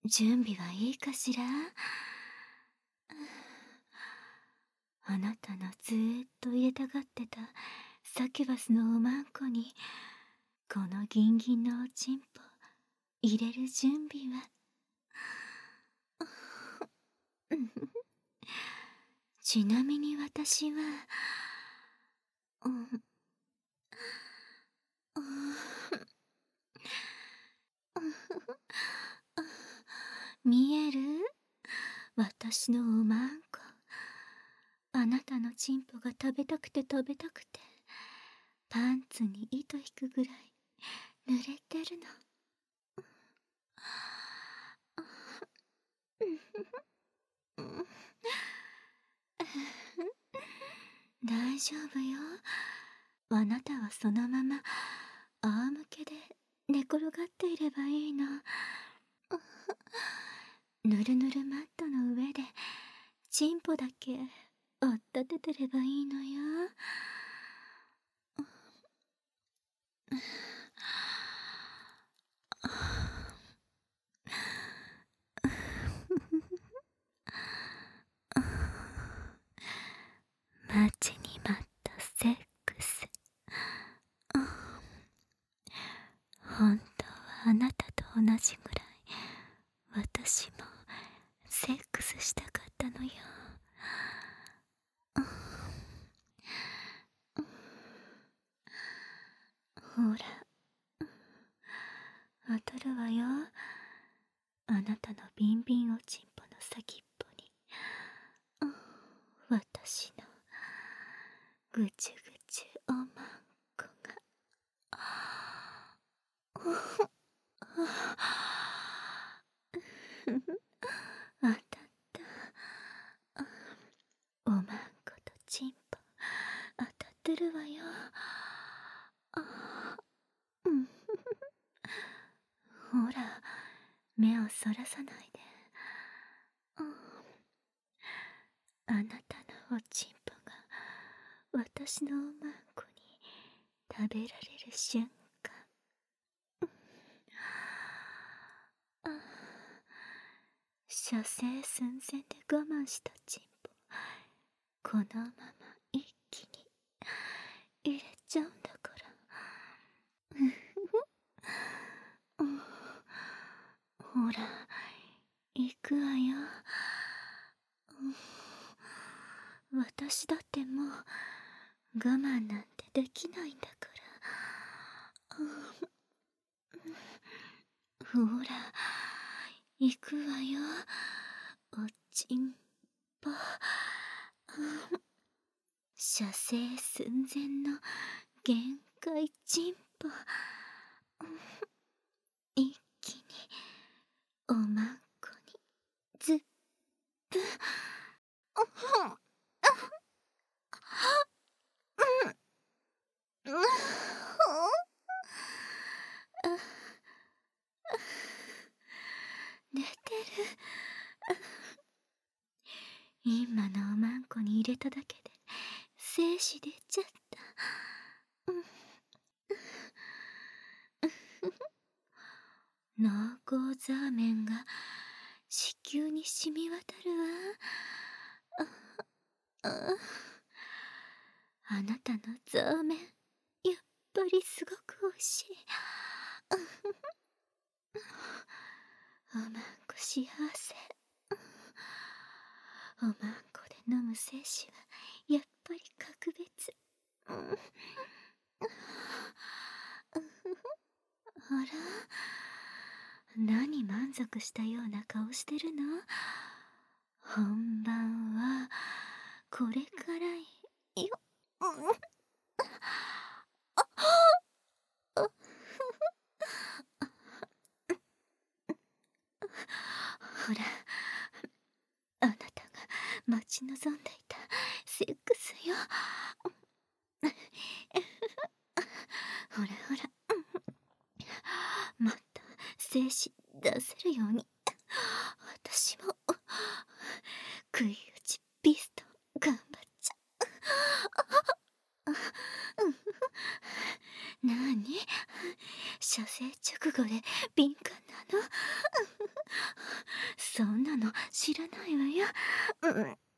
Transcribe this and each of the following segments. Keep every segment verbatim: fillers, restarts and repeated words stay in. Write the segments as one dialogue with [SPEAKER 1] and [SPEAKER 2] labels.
[SPEAKER 1] 準備はいいかしら。あなたのずーっと入れたがってたサキュバスのおまんこにこのギンギンのおちんぽ入れる準備はちなみに私は、うん、見える？私のおまんこ。あなたのチンポが食べたくて食べたくて、パンツに糸引くぐらい濡れてるの。大丈夫よ。あなたはそのまま仰向けで寝転がっていればいいの。ぬるぬるマットの上でチンポだけ追っ立ててればいいのよ。待ちに待ったセックス。本当はあなたと同じぐらい私もセックスしたかったのよ。ほら、当たるわよ。あなたのビンビンおちんぽの先っぽに私のぐちゅぐちゅおまんこが当たった。おまんことチンポ当たってるわよ。ほら、目をそらさないで。あなたのおちんぽが私のおまんこに食べられる瞬間、射精寸前で我慢したチンポ、このまま一気に入れちゃうんだから。ほら、行くわよ。私だってもう我慢なんてできないんだから。ほら、行くわよ、おちんぽ。射精寸前の限界チンポ。一気におまんこにずっぷ。寝てる。今のおまんこに入れただけで精子出ちゃった。濃厚ザーメンが子宮に染み渡るわ。あなたのザーメンやっぱりすごくおいしい。おまんこ幸せ。おまんこで飲む精子はやっぱり格別。あら、何満足したような顔してるの？本番はこれからよ。ほら、あなたが待ち望んでいたセックスよ。ほらほら、もっと精子出せるように私も食い打ちピストン頑張っちゃう。なに？射精直後で敏感なの？ そんなの知らないわよ。うん。あ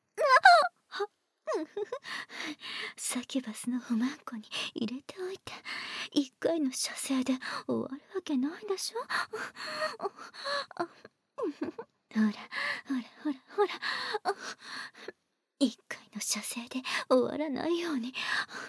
[SPEAKER 1] サキュバスのおまんこに入れておいて一回の射精で終わるわけないでしょ。ほらほらほらほら、一回の射精で終わらないように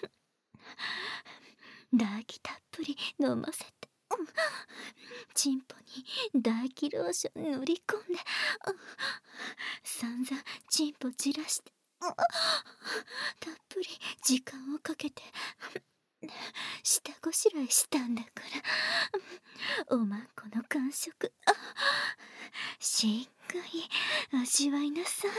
[SPEAKER 1] 唾液たっぷり飲ませて、チンポに唾液ローション塗り込んで、散々チンポじらして、たっぷり時間をかけて下ごしらえしたんだから、おまんこの感触しっかり味わいなさい。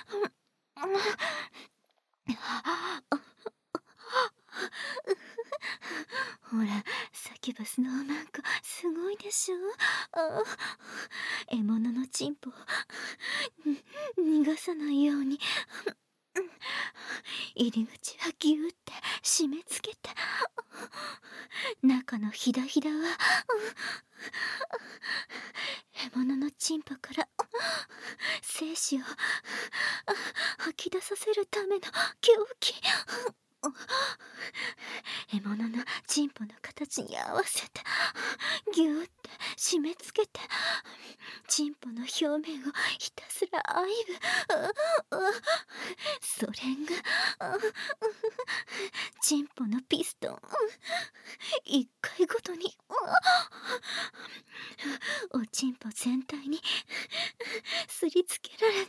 [SPEAKER 1] ほら、サキュバスのおまんこすごいでしょ。あ獲物のチンポを逃がさないように入り口はギューって締め付けて、中のひだひだは獲物のチンポから精子を吐き出させるための凶器。獲物のチンポの形に合わせてギューって締め付けて、チンポの表面をひたすら愛撫。それがチンポのピストン一回ごとにおチンポ全体にすりつけられて、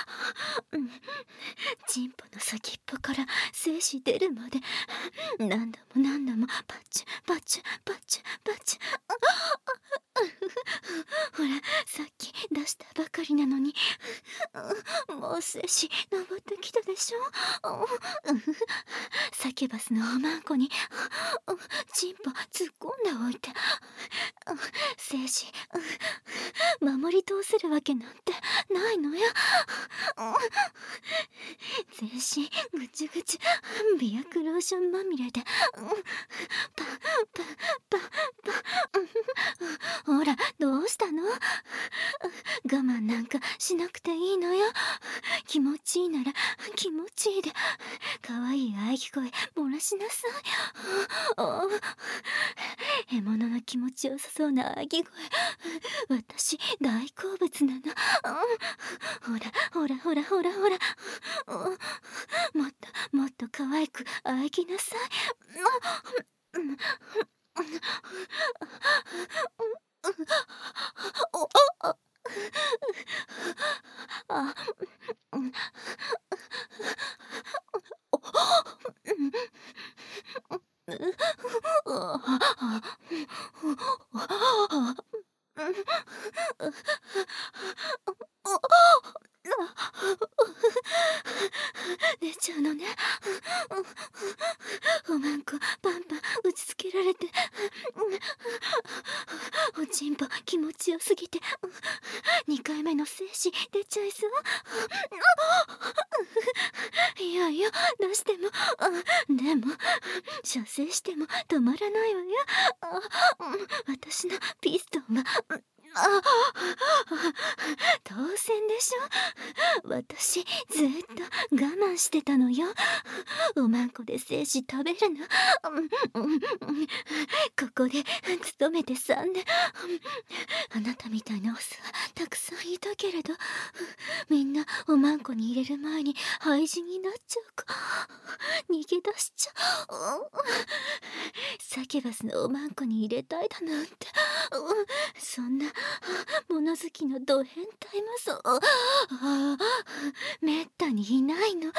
[SPEAKER 1] チンポの先っぽから精子出るまで何度も何度もパチュパチュパチュパチュ。ほら、さっき出したばかりなのにもう精子登ってきたでしょ。サキュバスのおまんこにチンポ突っ込んでおいて精子守り通せるわけなんてないのよ。全身ぐちゅぐちゅ美薬ローションまみれでパパパパ。ほら、どうしたの。我慢なんかしなくていいのよ。気持ちいいなら気持ちいいで可愛い喘ぎ声漏らしなさい。獲物の気持ちよさそうな喘ぎ声私大好物なの。ほらほらほらほらほら、もっともっと可愛く喘ぎなさい。あ、出ちゃうのね。おまんこパンパン打ちつけられて、おちんぽ気持ちよすぎてにかいめの精子出ちゃいそう。いやいや、出してもでも射精しても止まらないわよ。私のピストンは当然でしょ。私ずっと我慢してたのよ。おまんこで精子食べるのここで勤めてさんねん。あなたみたいなオスはたくさんいたけれど、みんなおまんこに入れる前に廃人になっちゃうか逃げ出しちゃう。サキュバスのおまんこに入れたいだなんて、そんな物好きのド変態もそうめったにいないの。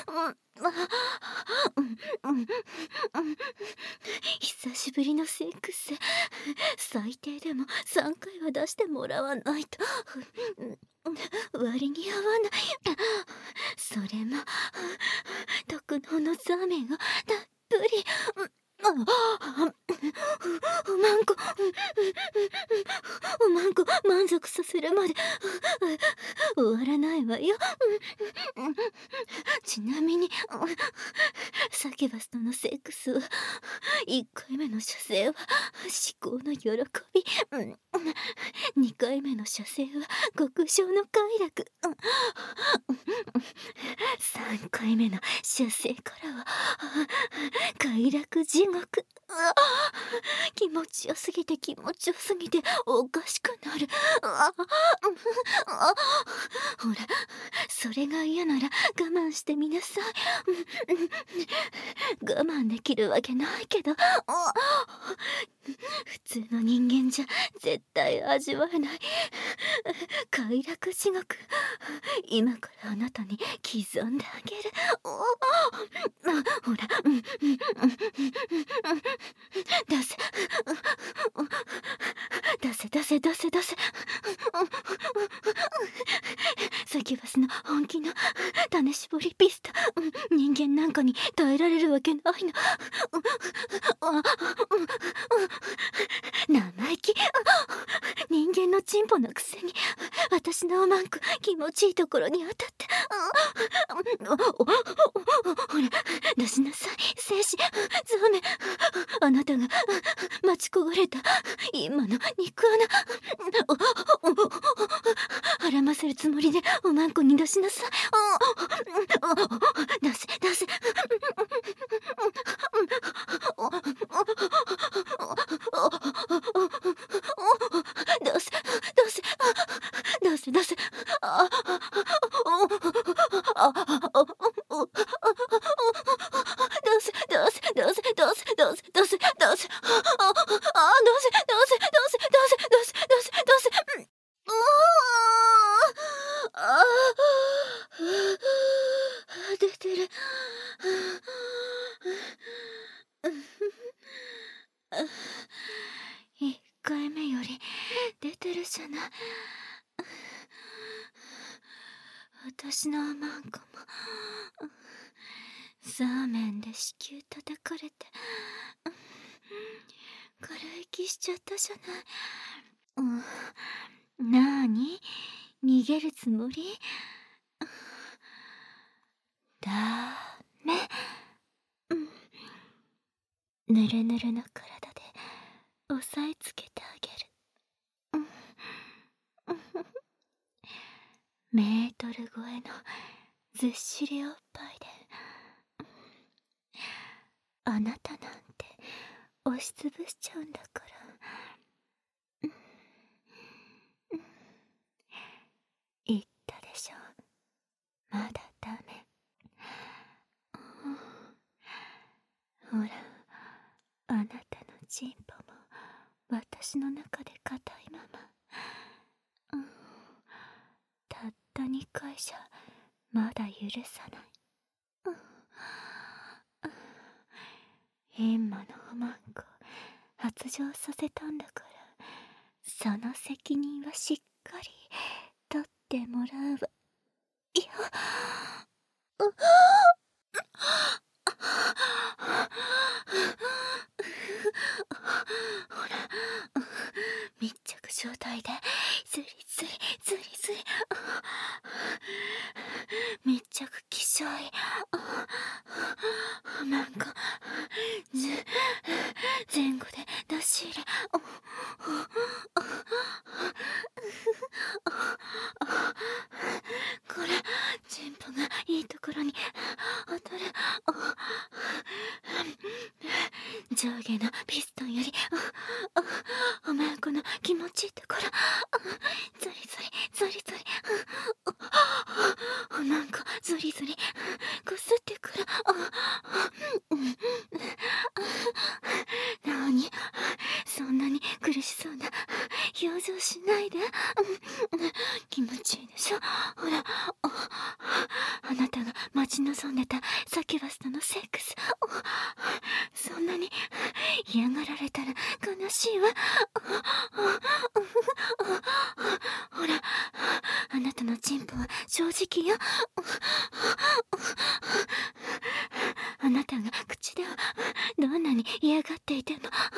[SPEAKER 1] 久しぶりのセックス、最低でもさんかいは出してもらわないと割に合わない。それも特濃のザーメンをたっぷり。おまんこおまんこ満足させるまで終わらないわよ。ちなみにサキュバスとのセックスはいっかいめの射精は至高の喜び。 にかいめの射精は極上の快楽。さんかいめの射精からは快楽地獄。気持ちよすぎて気持ちよすぎておかしくなる。ほら、それが嫌なら我慢してみなさい。我慢できるわけないけど、普通の人間じゃ絶対味わえない快楽地獄。今からあなたに刻んであげる。ほら、出せ出せ出せ出せ出せ。サキュバスの本気の種絞りピスト、人間なんかに耐えられるわけないの。生意気。人間のチンポのくせに私のおまんこ気持ちいいところに当たって。ほら、出しなさい精子ザメ。あなたが待ち焦がれた今の肉穴はらませるつもりでおまんこに出しなさい。出せ出せ。出せ出せ出せ出せ。あ出せ出せ出せ出せ出せ出せ出せ。ああ出せ出せ出せ出せ出せ出せ出せ出せ出せ。ああ出てる。いっかいめより出てるじゃない。私のおまんこもザーメンで子宮叩かれて軽い気しちゃったじゃない。うん、なーに逃げるつもり？だめ、うん、ぬるぬるの体で押さえつけてあげる。メートル超えのずっしりおっぱいであなたなんて押しつぶしちゃうんだから。言ったでしょ、まだダメ。ほら、あなたのチンポも私の中で硬いまま。たったにかいじゃまだ許さない。エンマのおまんこ発情させたんだから、その責任はしっかり取ってもらうわ。いや、ほら、密着状態でズリズリズリズリ密着気象いなんか前後で出し入れ。これチンポがいいところに当たる。上下のピストンよりおまんこの気持ちいいところゾリゾリゾリゾリ。おまんこゾリゾリこすってくる。なにそんなに苦しそうな表情しないで。気持ちいいでしょ。ほら、あなたが待ち望んでたサキュバスとのセックス、そんなに嫌がられたら悲しいわ。ほら、あなたのチンポは正直よ。あなたが口ではどんなに嫌がっていても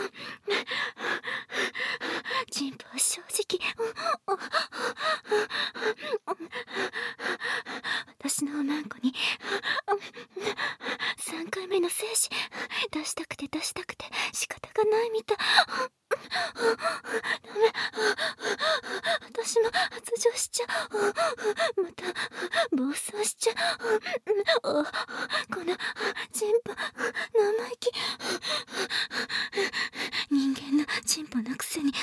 [SPEAKER 1] チンポは正直。私のおまんこにさんかいめの精子出したくて出したくて仕方がないみたい。 ダメ。私も発情しちゃう。また暴走しちゃう。このチンポ生意気。人間のチンポのくせに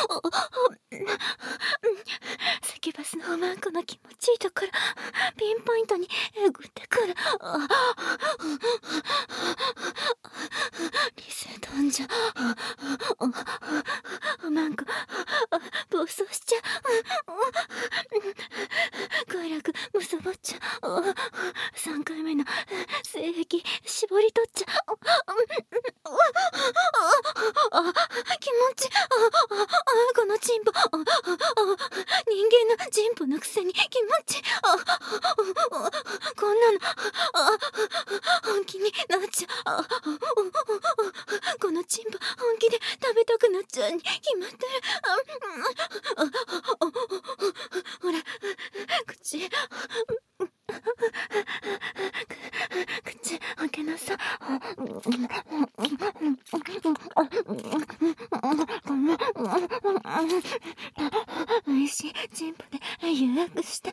[SPEAKER 1] サキュバスのおまんこの気持ちいいところピンポイントにえぐってくる。リス飛んじゃう。おまんこ暴走しちゃう。快楽むさぼっちゃう。さんかいめの性癖絞り取っちゃう。気持ちこのチンポ人間のチンポのくせに気持ちこんなの本気になっちゃう。このチンポ本気で食べたくなっちゃうに決まってる。ほら口口開けなさ。おいしいチンポで誘惑して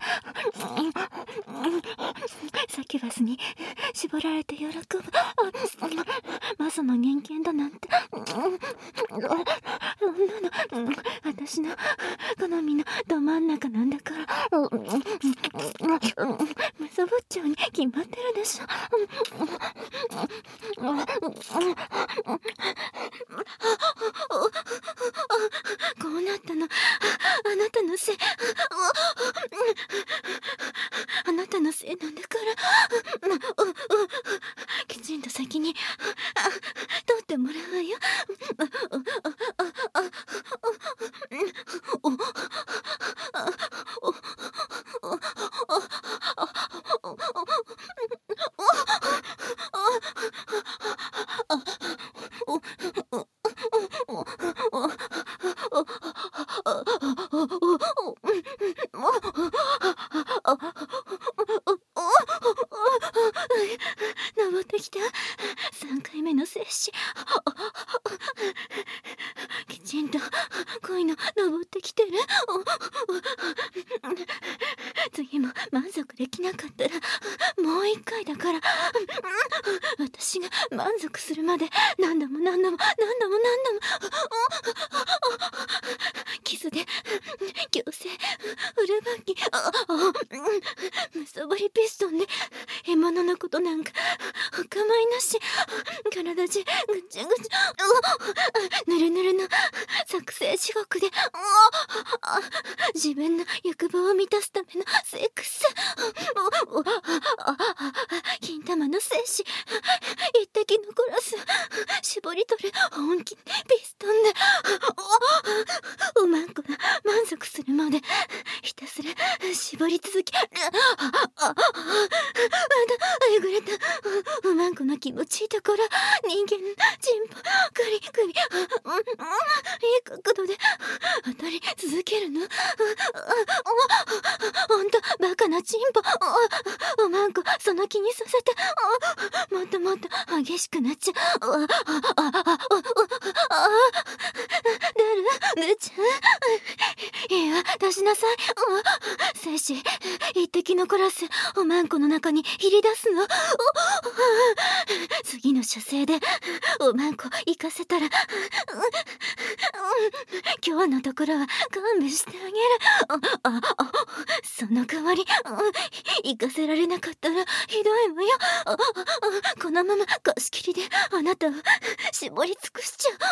[SPEAKER 1] サキュバスに絞られて喜ぶ。マゾの人間だなんてそんなの私の好みのど真ん中なんだからむさぼっちゃうに決まってるでしょ。こうなったのあなたのせい。あなたのせいなんだからきちんと先に取ってもらうわよ。登ってきたさんかいめの摂取。きちんと恋の登ってきてる。次も満足できなかったらもう一回だから。私が満足するまで何度も何度も何度も何度もキスで強制フルバッキむさぼりピストンで獲物のことなんかお構いなし。体中ぐちゃぐちゃぬるぬるの作成地獄で自分の欲望を満たすためのセックス。金玉の精子一滴残らず絞り取る本気ピストンでおまんこが満足するまでひたすら絞り続ける。あだえぐれたおまんこの気持ちいいところ人間のチンポグリグリいい角度で当たり続けるの。ほんとバカなチンポ。おまんこその気にさせてもっともっと激しくなっちゃう。出る出ちゃう。いいわ出しなさい。精子一滴残らずおまんこの中に入り出すの。次の射精でおまんこ行かせたら今日のところは勘弁してあげる。その代わり行かせられなかったらひどいわよ。このまま貸し切りであなたを絞り尽くしちゃう。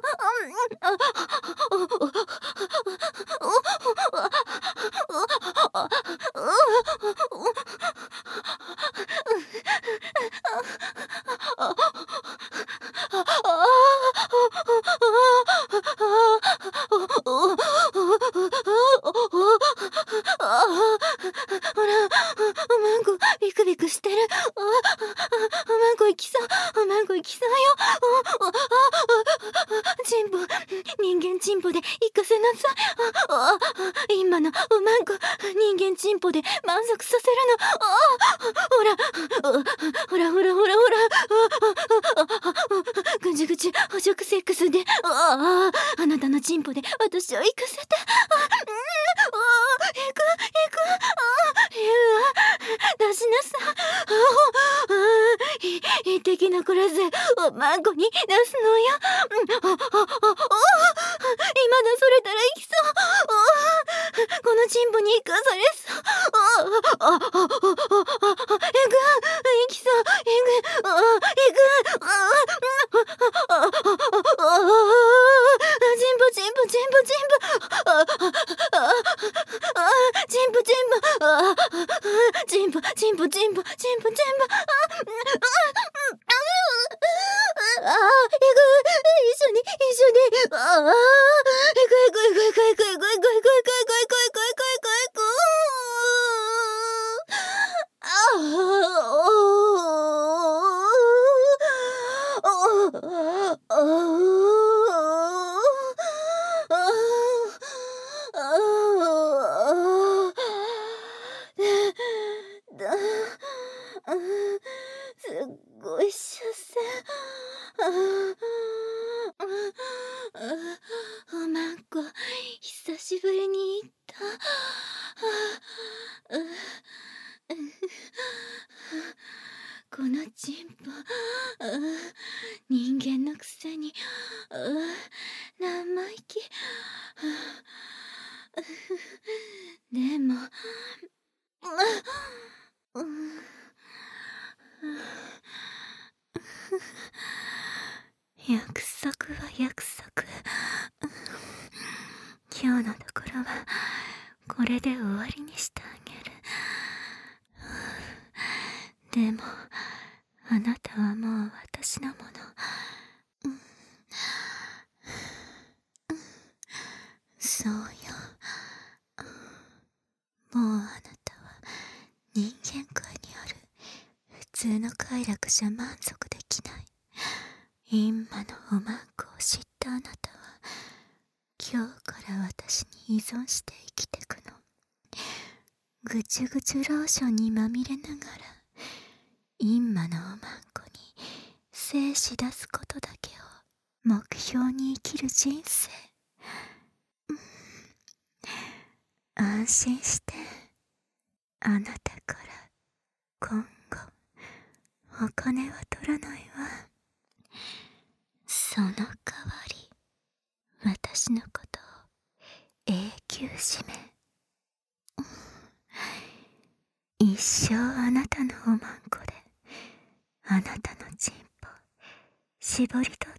[SPEAKER 1] ほらおまんこビクビクしてる。おまんこ行きそうおまんこ行きそうよ。チンンポ、人間チンポで行かせなさい。あ、あ、今のおまんこ、人間チンポで満足させるの。あ、ほら、ほらほらほらほら、ぐじゅぐじゅ捕食セックスで、ああ、あなたのチンポで私を行かせて。あ、うん、あ、行く行く、あ、言うわ、出しなさい。ああ、い一滴残らずおまんこに出すのよ。うん、あ、あ、あ、あ、今出されたら行きそう。あ、このチンポに生かされそう。あ、あ、あ、あ、あ、あ、あ、あ、行く、行きそう、行く、あ、行く、あ、あ、あ、あ、あ、チンポチンポチンポチンポ、あ、あ、あ、チンポチンポ、あ、チンポチンポチンポチンポチンポ、あ、あ、あ、行く、一緒に一緒に、ああ、行く行く行く行く行く行く行く行く行く行く行く行く行く、ああ、ああ、すっごい出世。おまんこ、久しぶりに行った。このチンポ、人間のくせに生意気。でも、約束は約束。今日のところはこれで終わりにしてあげる。でもあなたはもう私のもの。そうよ。もうあなたは人間界にある普通の快楽じゃ満足できない。今のおまんこを知ったあなたは今日から私に依存して生きてくの。ぐちゅぐちゅローションにまみれながら今のおまんこに精子出すことだけを目標に生きる人生。安心して、あなたから今後お金は取らないわ。その代わり私のことを永久締め、一生あなたのおまんこであなたのチンポ絞り取っ